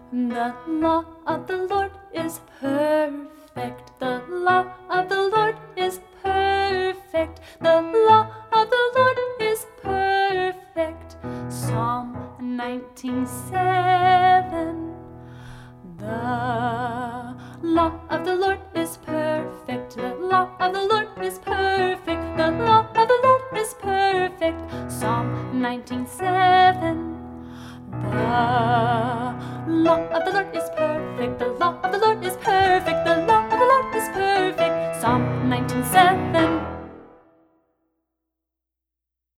The law of the Lord is perfect. The law of the Lord is perfect. The law of the Lord is perfect. Psalm 19:7. The law of the Lord is perfect.